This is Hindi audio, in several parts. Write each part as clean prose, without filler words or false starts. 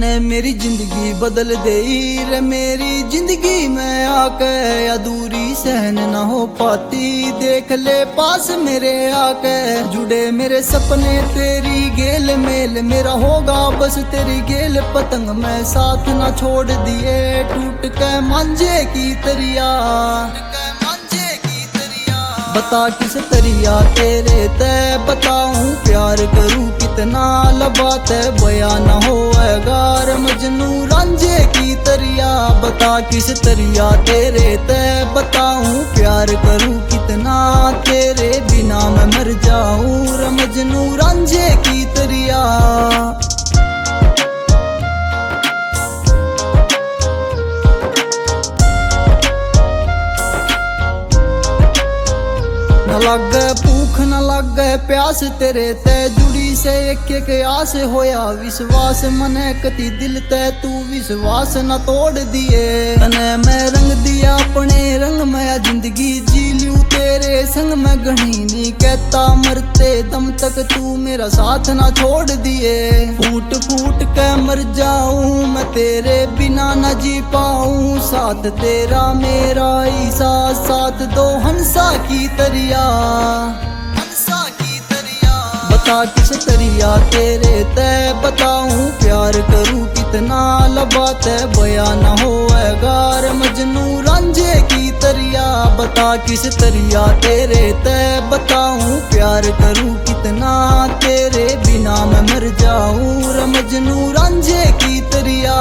तने मेरी जिंदगी बदल दे रे, मेरी जिंदगी में आके अधूरी सहन ना हो पाती। देख ले पास मेरे आके जुड़े मेरे सपने तेरी गेल मेल, मेरा होगा बस तेरी गेल पतंग मैं साथ ना छोड़ दिए। टूट के मांझे की तरिया, बता किस तरिया तेरे तय बताऊं प्यार करूं कितना, लबात है बया न होएगा मजनू रांझे की तरिया। बता किस तरिया तेरे तय बताऊं प्यार करूं कितना, तेरे बिना मैं मर जाऊं मजनू रांझे की तरिया। न लागे भूख न लागे प्यास तेरे तय जुड़ी से एक आस होया विश्वास मने कति दिल तय तू विश्वास न तोड़ दिए। तने मैं रंग दिया अपने रंग में जिंदगी जी लूं तेरे संग में घनी नी कहता मरते दम तक तू मेरा साथ ना छोड़ दिए। फूट फूट के मर जाऊं मैं तेरे बिना न जी पाऊं, साथ तेरा मेरा ही साथ साथ दो हंसा की तरिया, हंसा की तरिया। बता किस तरिया तेरे तय बताऊं प्यार करूं कितना, लबात है बया न होएगा मजनू रांझे की तरिया। बता किस तरिया तेरे तय बताऊं प्यार करूं कितना, तेरे बिना मैं मर जाऊं मजनू रांझे की तरिया।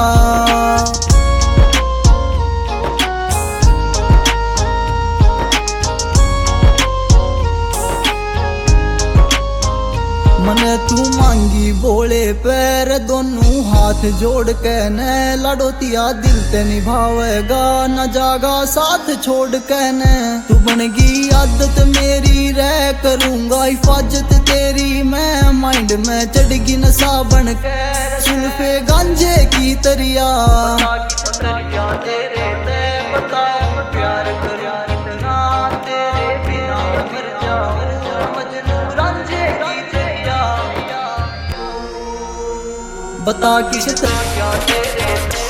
मने तू मांगी बोले पैर दोनों हाथ जोड़ के न, लड़ोतिया दिल ते निभावेगा न जागा साथ छोड़ के न। तू बनगी आदत मेरी रह करूंगा हिफाजत तेरी मैं, माइंड में चढ़गी नशा बन के सुल्फे गांजे की तरिया। तेरे तय बताऊं प्यार करूं कितना, तेरे बिना मर जाऊं मजनू रांझे की तरिया। बता किस तरिया तेरे